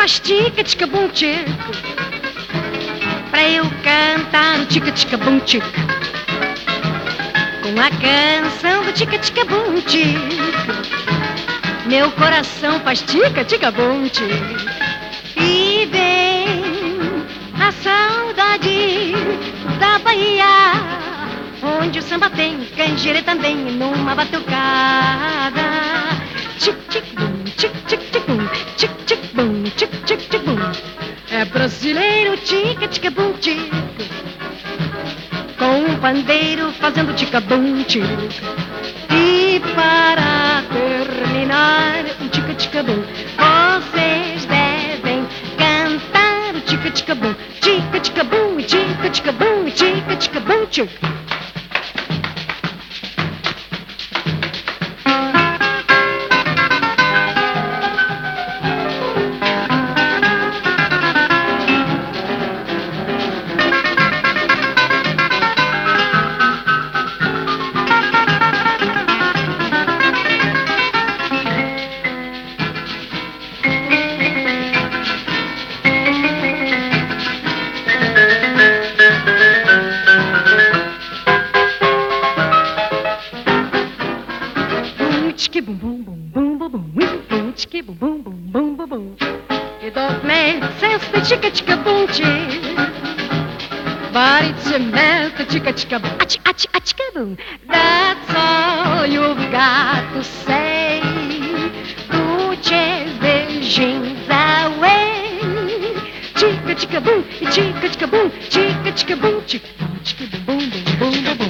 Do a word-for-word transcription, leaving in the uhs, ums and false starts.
faz tica-tica-bum tico, pra eu cantar o tica-tica-bum tico, com a canção do tica-tica-bum tico. Meu coração faz tica-tica-bum tico, e vem a saudade da Bahia, onde o samba tem canjibre também numa batucada. Tic-tic-bum, tic-tic-tic-bum, tic-tic-bum, tic-tic-tic-bum. É brasileiro, tica-tica-bum tico, com um pandeiro fazendo tica-bum tico. E para terminar o tica-tica-bum, vocês devem cantar o tica-tica-bum, tica-tica-bum, tica-tica-bum, tica-tica-bum tico. Bum bum bum bum bum bum bum tiki bum bum bum bum bum bum. It don't make sense the chicka chicka boom chick, but it's a mess the chicka chicka boom ach ach ach boom. That's all you've got to say. Put your visions away. Chicka chicka boom, chicka chicka boom, chicka chicka boom, chicka chicka boom boom boom boom boom.